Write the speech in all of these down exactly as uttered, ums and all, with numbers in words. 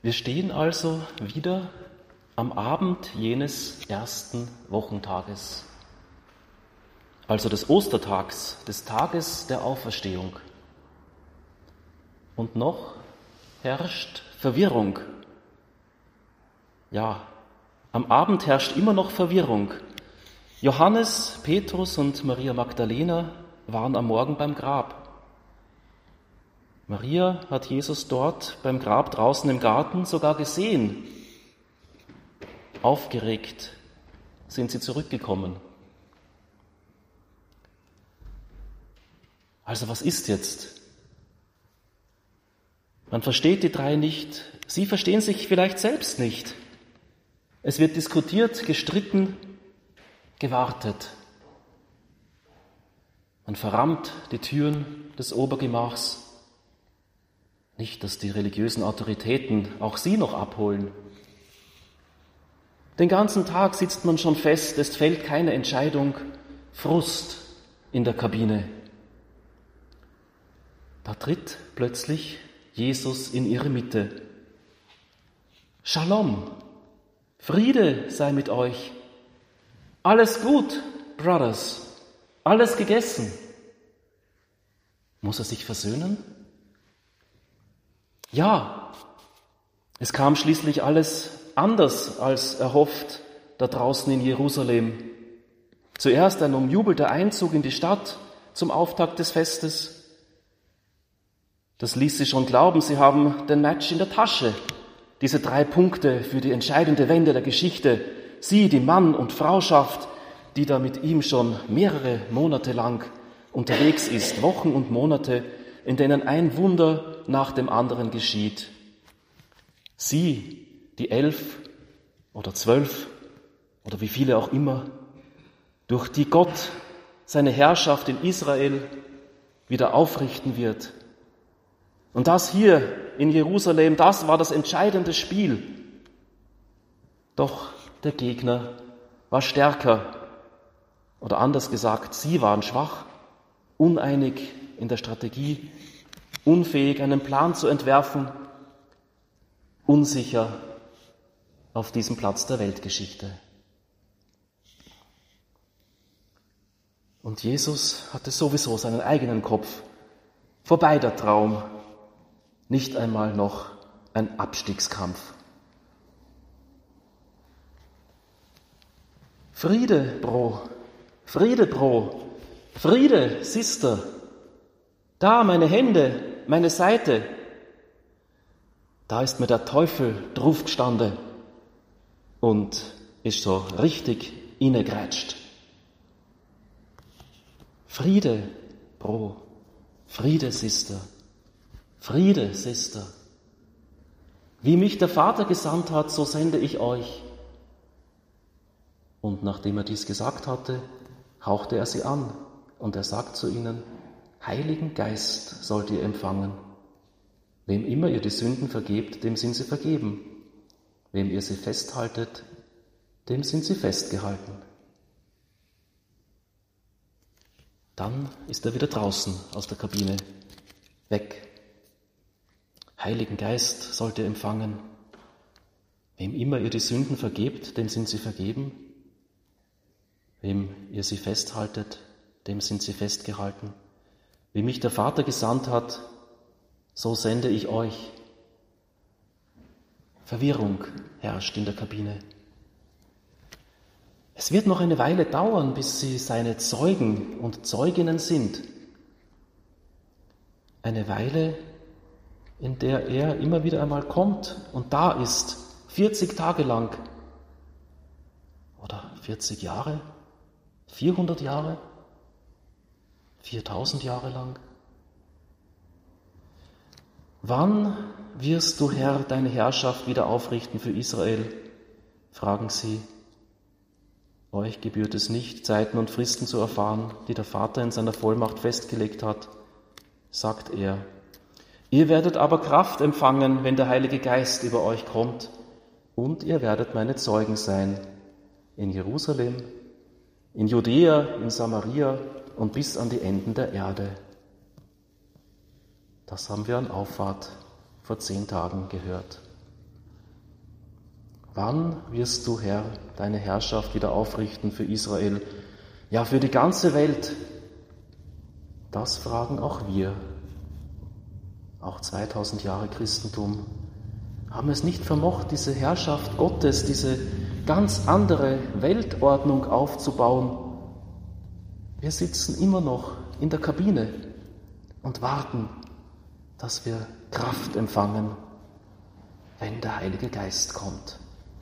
Wir stehen also wieder am Abend jenes ersten Wochentages, also des Ostertags, des Tages der Auferstehung. Und noch herrscht Verwirrung. Ja, am Abend herrscht immer noch Verwirrung. Johannes, Petrus und Maria Magdalena waren am Morgen beim Grab. Maria hat Jesus dort beim Grab draußen im Garten sogar gesehen. Aufgeregt sind sie zurückgekommen. Also was ist jetzt? Man versteht die drei nicht. Sie verstehen sich vielleicht selbst nicht. Es wird diskutiert, gestritten, gewartet. Man verrammt die Türen des Obergemachs. Nicht, dass die religiösen Autoritäten auch sie noch abholen. Den ganzen Tag sitzt man schon fest, es fällt keine Entscheidung, Frust in der Kabine. Da tritt plötzlich Jesus in ihre Mitte. Shalom, Friede sei mit euch. Alles gut, Brothers, alles gegessen. Muss er sich versöhnen? Ja, es kam schließlich alles anders als erhofft da draußen in Jerusalem. Zuerst ein umjubelter Einzug in die Stadt zum Auftakt des Festes. Das ließ sie schon glauben, sie haben den Match in der Tasche. Diese drei Punkte für die entscheidende Wende der Geschichte. Sie, die Mann und Frauschaft, die da mit ihm schon mehrere Monate lang unterwegs ist, Wochen und Monate, in denen ein Wunder nach dem anderen geschieht. Sie, die elf oder zwölf oder wie viele auch immer, durch die Gott seine Herrschaft in Israel wieder aufrichten wird. Und das hier in Jerusalem, das war das entscheidende Spiel. Doch der Gegner war stärker. Oder anders gesagt, sie waren schwach, uneinig in der Strategie, unfähig, einen Plan zu entwerfen, unsicher auf diesem Platz der Weltgeschichte. Und Jesus hatte sowieso seinen eigenen Kopf. Vorbei der Traum, nicht einmal noch ein Abstiegskampf. Friede, Bro, Friede, Bro, Friede, Sister. Da meine Hände, meine Seite. Da ist mir der Teufel draufgestanden und ist so richtig innegrätscht. Friede, Bro, Friede, Sister, Friede, Sister. Wie mich der Vater gesandt hat, so sende ich euch. Und nachdem er dies gesagt hatte, hauchte er sie an und er sagt zu ihnen, Heiligen Geist sollt ihr empfangen. Wem immer ihr die Sünden vergebt, dem sind sie vergeben. Wem ihr sie festhaltet, dem sind sie festgehalten. Dann ist er wieder draußen aus der Kabine, weg. Heiligen Geist sollt ihr empfangen. Wem immer ihr die Sünden vergebt, dem sind sie vergeben. Wem ihr sie festhaltet, dem sind sie festgehalten. Wie mich der Vater gesandt hat, so sende ich euch. Verwirrung herrscht in der Kabine. Es wird noch eine Weile dauern, bis sie seine Zeugen und Zeuginnen sind. Eine Weile, in der er immer wieder einmal kommt und da ist, vierzig Tage lang. Oder vierzig Jahre? vierhundert Jahre? viertausend Jahre lang? Wann wirst du, Herr, deine Herrschaft wieder aufrichten für Israel? Fragen sie. Euch gebührt es nicht, Zeiten und Fristen zu erfahren, die der Vater in seiner Vollmacht festgelegt hat, sagt er. Ihr werdet aber Kraft empfangen, wenn der Heilige Geist über euch kommt, und ihr werdet meine Zeugen sein, in Jerusalem, in Judäa, in Samaria und bis an die Enden der Erde. Das haben wir an Auffahrt vor zehn Tagen gehört. wann wirst du, Herr, deine Herrschaft wieder aufrichten für Israel, ja für die ganze Welt? Das fragen auch wir. Auch zweitausend Jahre Christentum haben es nicht vermocht, diese Herrschaft Gottes, diese ganz andere Weltordnung aufzubauen. Wir sitzen immer noch in der Kabine und warten, dass wir Kraft empfangen, wenn der Heilige Geist kommt.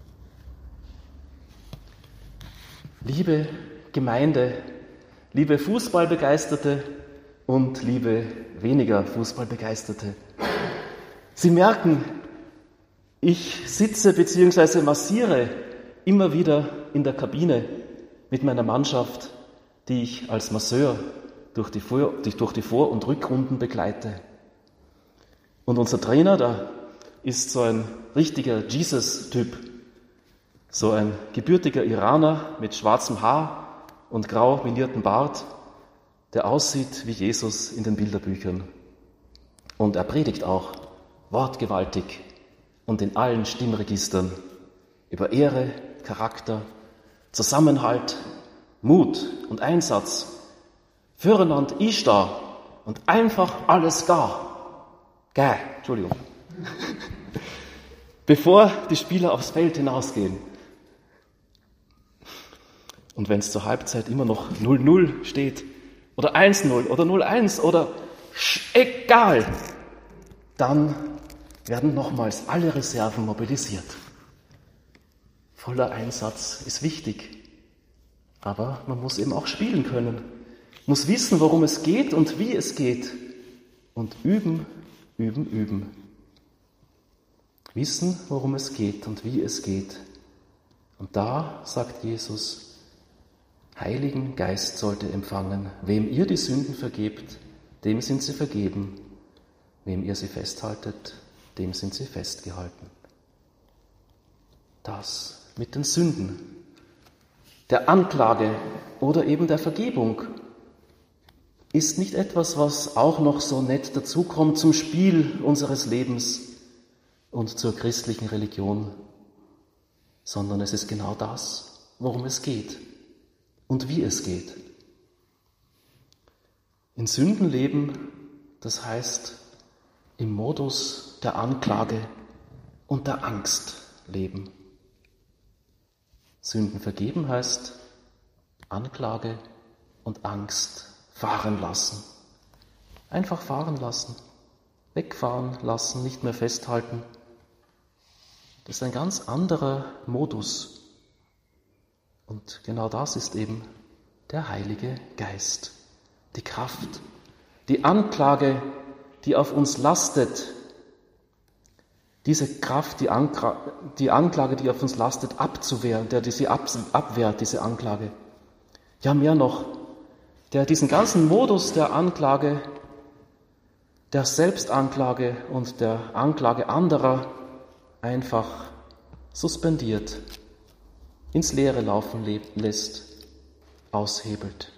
Liebe Gemeinde, liebe Fußballbegeisterte und liebe weniger Fußballbegeisterte, Sie merken, ich sitze bzw. massiere immer wieder in der Kabine mit meiner Mannschaft, die ich als Masseur durch die Vor-, durch die Vor- und Rückrunden begleite. Und unser Trainer, da ist so ein richtiger Jesus-Typ, so ein gebürtiger Iraner mit schwarzem Haar und grau meliertem Bart, der aussieht wie Jesus in den Bilderbüchern. Und er predigt auch wortgewaltig und in allen Stimmregistern über Ehre, Charakter, Zusammenhalt, Mut und Einsatz, füreinander ich da und einfach alles gar. Gäh, Entschuldigung. Bevor die Spieler aufs Feld hinausgehen. Und wenn es zur Halbzeit immer noch null null steht oder eins null oder null eins oder egal, dann werden nochmals alle Reserven mobilisiert. Voller Einsatz ist wichtig, aber man muss eben auch spielen können, muss wissen, worum es geht und wie es geht und üben, üben, üben. Wissen, worum es geht und wie es geht. Und da sagt Jesus, Heiligen Geist sollt ihr empfangen. Wem ihr die Sünden vergebt, dem sind sie vergeben. Wem ihr sie festhaltet, dem sind sie festgehalten. Das mit den Sünden, der Anklage oder eben der Vergebung ist nicht etwas, was auch noch so nett dazukommt zum Spiel unseres Lebens und zur christlichen Religion, sondern es ist genau das, worum es geht und wie es geht. In Sünden leben, das heißt im Modus der Anklage und der Angst leben. Sünden vergeben heißt Anklage und Angst fahren lassen. Einfach fahren lassen, wegfahren lassen, nicht mehr festhalten. Das ist ein ganz anderer Modus. Und genau das ist eben der Heilige Geist. Die Kraft, die Anklage, die auf uns lastet, diese Kraft, die, Ankra- die Anklage, die auf uns lastet, abzuwehren, der die sie ab- abwehrt, diese Anklage. Ja, mehr noch, der diesen ganzen Modus der Anklage, der Selbstanklage und der Anklage anderer einfach suspendiert, ins Leere laufen lässt, aushebelt.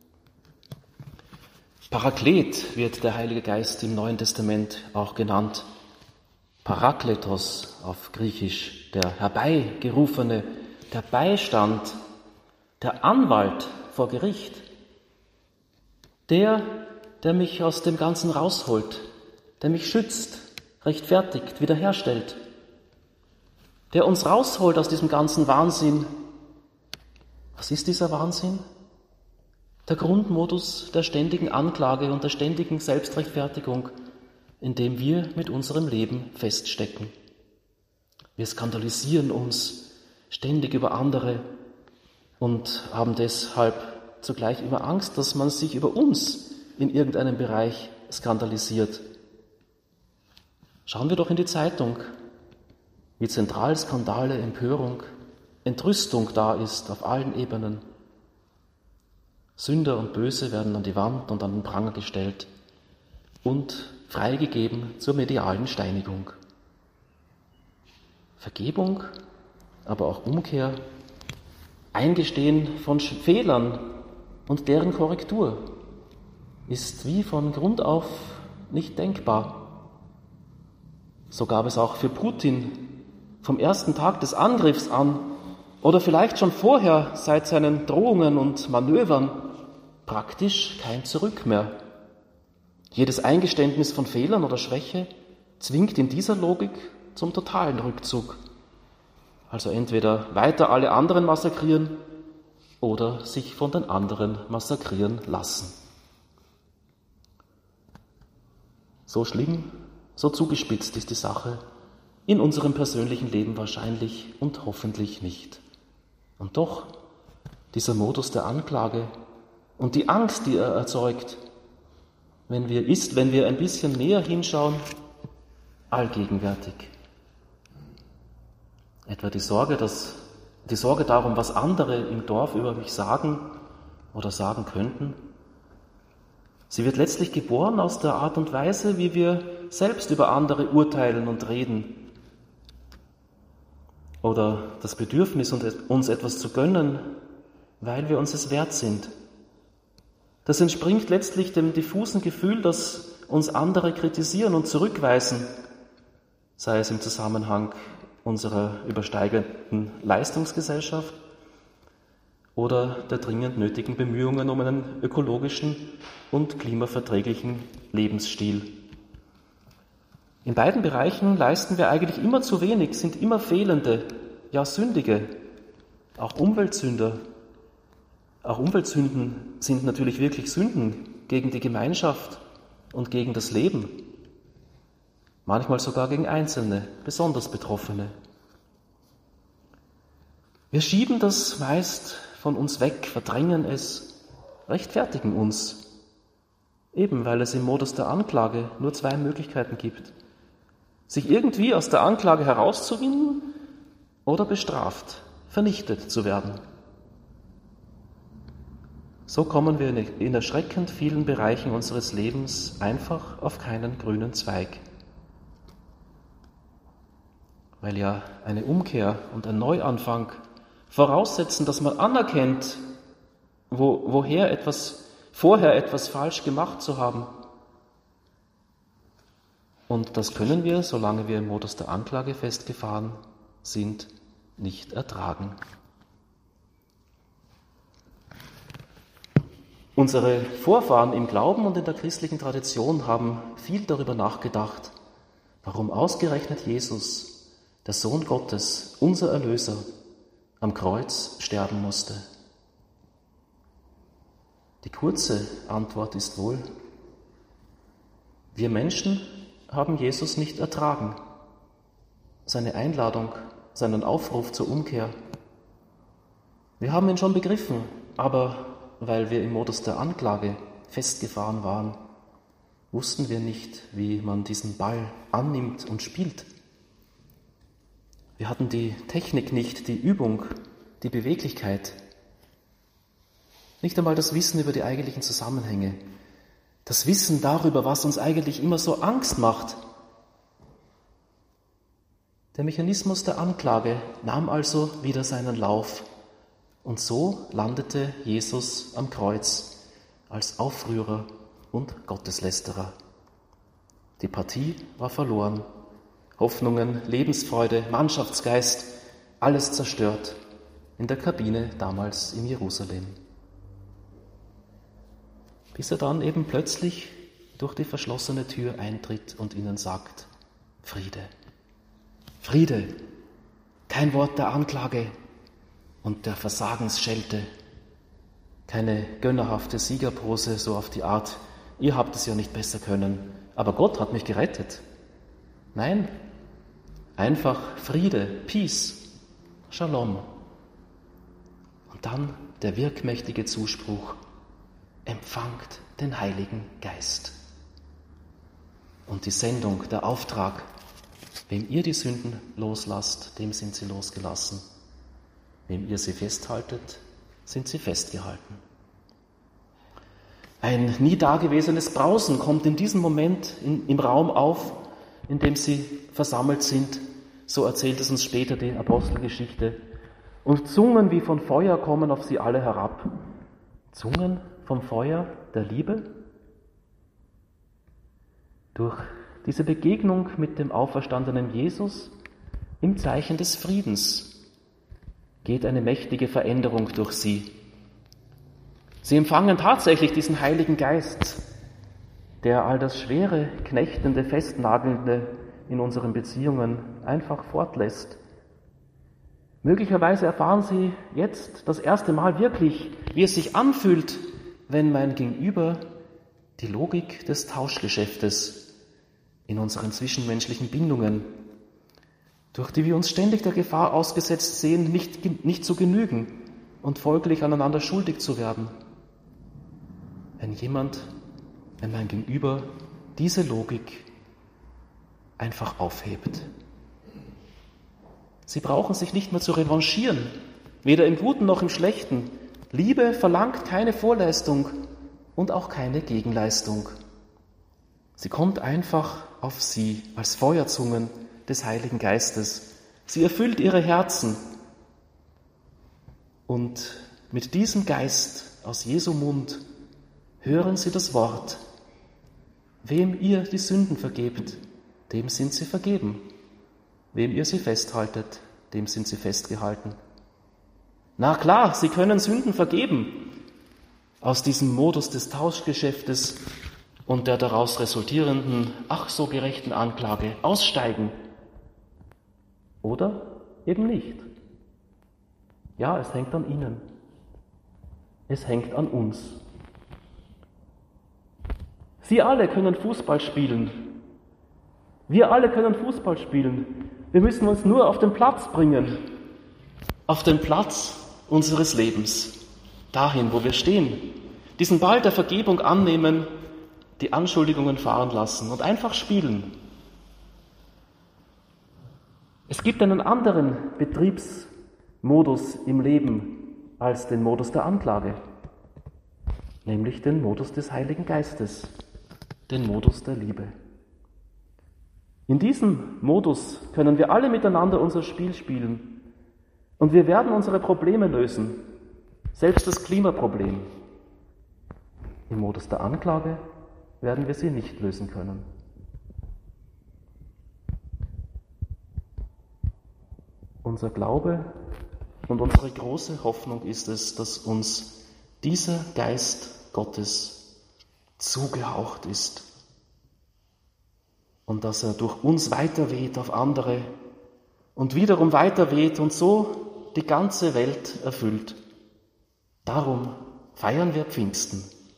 Paraklet wird der Heilige Geist im Neuen Testament auch genannt. Parakletos auf Griechisch, der Herbeigerufene, der Beistand, der Anwalt vor Gericht, der, der mich aus dem Ganzen rausholt, der mich schützt, rechtfertigt, wiederherstellt, der uns rausholt aus diesem ganzen Wahnsinn. Was ist dieser Wahnsinn? Der Grundmodus der ständigen Anklage und der ständigen Selbstrechtfertigung, in dem wir mit unserem Leben feststecken. Wir skandalisieren uns ständig über andere und haben deshalb zugleich immer Angst, dass man sich über uns in irgendeinem Bereich skandalisiert. Schauen wir doch in die Zeitung, wie zentral Skandale, Empörung, Entrüstung da ist auf allen Ebenen. Sünder und Böse werden an die Wand und an den Pranger gestellt und freigegeben zur medialen Steinigung. Vergebung, aber auch Umkehr, Eingestehen von Fehlern und deren Korrektur ist wie von Grund auf nicht denkbar. So gab es auch für Putin vom ersten Tag des Angriffs an oder vielleicht schon vorher seit seinen Drohungen und Manövern praktisch kein Zurück mehr. Jedes Eingeständnis von Fehlern oder Schwäche zwingt in dieser Logik zum totalen Rückzug. Also entweder weiter alle anderen massakrieren oder sich von den anderen massakrieren lassen. So schlimm, so zugespitzt ist die Sache in unserem persönlichen Leben wahrscheinlich und hoffentlich nicht. Und doch, dieser Modus der Anklage und die Angst, die er erzeugt, wenn wir ist, wenn wir ein bisschen näher hinschauen, allgegenwärtig. Etwa die Sorge, dass, die Sorge darum, was andere im Dorf über mich sagen oder sagen könnten. Sie wird letztlich geboren aus der Art und Weise, wie wir selbst über andere urteilen und reden. Oder das Bedürfnis, uns etwas zu gönnen, weil wir uns es wert sind. Das entspringt letztlich dem diffusen Gefühl, dass uns andere kritisieren und zurückweisen, sei es im Zusammenhang unserer übersteigenden Leistungsgesellschaft oder der dringend nötigen Bemühungen um einen ökologischen und klimaverträglichen Lebensstil. In beiden Bereichen leisten wir eigentlich immer zu wenig, sind immer Fehlende, ja Sündige, auch Umweltsünder. Auch Umweltsünden sind natürlich wirklich Sünden gegen die Gemeinschaft und gegen das Leben. Manchmal sogar gegen Einzelne, besonders Betroffene. Wir schieben das meist von uns weg, verdrängen es, rechtfertigen uns, eben weil es im Modus der Anklage nur zwei Möglichkeiten gibt. Sich irgendwie aus der Anklage herauszuwinden oder bestraft, vernichtet zu werden. So kommen wir in erschreckend vielen Bereichen unseres Lebens einfach auf keinen grünen Zweig. Weil ja eine Umkehr und ein Neuanfang voraussetzen, dass man anerkennt, wo, woher etwas, vorher etwas falsch gemacht zu haben. Und das können wir, solange wir im Modus der Anklage festgefahren sind, nicht ertragen. Unsere Vorfahren im Glauben und in der christlichen Tradition haben viel darüber nachgedacht, warum ausgerechnet Jesus, der Sohn Gottes, unser Erlöser, am Kreuz sterben musste. Die kurze Antwort ist wohl: Wir Menschen haben Jesus nicht ertragen, seine Einladung, seinen Aufruf zur Umkehr. Wir haben ihn schon begriffen, aber weil wir im Modus der Anklage festgefahren waren, wussten wir nicht, wie man diesen Ball annimmt und spielt. Wir hatten die Technik nicht, die Übung, die Beweglichkeit, nicht einmal das Wissen über die eigentlichen Zusammenhänge, das Wissen darüber, was uns eigentlich immer so Angst macht. Der Mechanismus der Anklage nahm also wieder seinen Lauf und so landete Jesus am Kreuz als Aufrührer und Gotteslästerer. Die Partie war verloren. Hoffnungen, Lebensfreude, Mannschaftsgeist, alles zerstört in der Kabine damals in Jerusalem. Bis er dann eben plötzlich durch die verschlossene Tür eintritt und ihnen sagt: Friede, Friede, kein Wort der Anklage und der Versagensschelte, keine gönnerhafte Siegerpose so auf die Art: Ihr habt es ja nicht besser können, aber Gott hat mich gerettet. Nein, einfach Friede, Peace, Shalom. Und dann der wirkmächtige Zuspruch: Empfangt den Heiligen Geist. Und die Sendung, der Auftrag: Wem ihr die Sünden loslasst, dem sind sie losgelassen. Wem ihr sie festhaltet, sind sie festgehalten. Ein nie dagewesenes Brausen kommt in diesem Moment in, im Raum auf, in dem sie versammelt sind. So erzählt es uns später die Apostelgeschichte. Und Zungen wie von Feuer kommen auf sie alle herab. Zungen vom Feuer der Liebe? Durch diese Begegnung mit dem auferstandenen Jesus im Zeichen des Friedens geht eine mächtige Veränderung durch sie. Sie empfangen tatsächlich diesen Heiligen Geist, der all das Schwere, Knechtende, Festnagelnde in unseren Beziehungen einfach fortlässt. Möglicherweise erfahren Sie jetzt das erste Mal wirklich, wie es sich anfühlt, wenn mein Gegenüber die Logik des Tauschgeschäftes in unseren zwischenmenschlichen Bindungen, durch die wir uns ständig der Gefahr ausgesetzt sehen, nicht, nicht zu genügen und folglich aneinander schuldig zu werden. Wenn jemand, wenn mein Gegenüber diese Logik einfach aufhebt. Sie brauchen sich nicht mehr zu revanchieren, weder im Guten noch im Schlechten. Liebe verlangt keine Vorleistung und auch keine Gegenleistung. Sie kommt einfach auf sie als Feuerzungen des Heiligen Geistes. Sie erfüllt ihre Herzen. Und mit diesem Geist aus Jesu Mund hören sie das Wort: Wem ihr die Sünden vergebt, dem sind sie vergeben. Wem ihr sie festhaltet, dem sind sie festgehalten. Na klar, sie können Sünden vergeben. Aus diesem Modus des Tauschgeschäftes und der daraus resultierenden, ach so gerechten Anklage aussteigen. Oder eben nicht. Ja, es hängt an ihnen. Es hängt an uns. Sie alle können Fußball spielen. Wir alle können Fußball spielen. Wir müssen uns nur auf den Platz bringen. Auf den Platz unseres Lebens. Dahin, wo wir stehen. Diesen Ball der Vergebung annehmen, die Anschuldigungen fahren lassen und einfach spielen. Es gibt einen anderen Betriebsmodus im Leben als den Modus der Anklage, nämlich den Modus des Heiligen Geistes, den Modus der Liebe. In diesem Modus können wir alle miteinander unser Spiel spielen und wir werden unsere Probleme lösen, selbst das Klimaproblem. Im Modus der Anklage werden wir sie nicht lösen können. Unser Glaube und unsere große Hoffnung ist es, dass uns dieser Geist Gottes zugehaucht ist und dass er durch uns weiterweht auf andere und wiederum weiterweht und so die ganze Welt erfüllt. Darum feiern wir Pfingsten.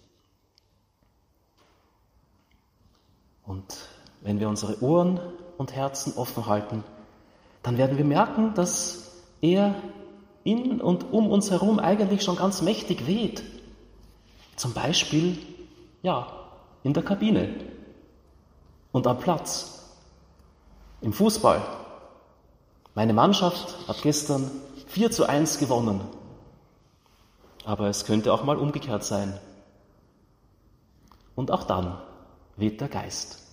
Und wenn wir unsere Ohren und Herzen offen halten, dann werden wir merken, dass er in und um uns herum eigentlich schon ganz mächtig weht. Zum Beispiel, ja, in der Kabine und am Platz, im Fußball. Meine Mannschaft hat gestern vier zu eins gewonnen. Aber es könnte auch mal umgekehrt sein. Und auch dann weht der Geist.